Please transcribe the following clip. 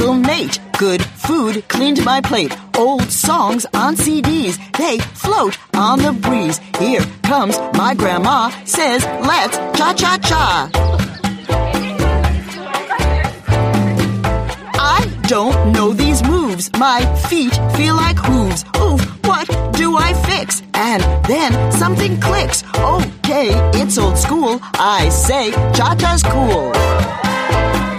little Nate. Good food cleaned my plate. Old songs on CDs, they float on the breeze. Here comes my grandma, says, let's cha-cha-cha. I don't know these moves. My feet feel like hooves. Oof, what do I fix? And then something clicks. Okay, it's old school. I say cha-cha's cool.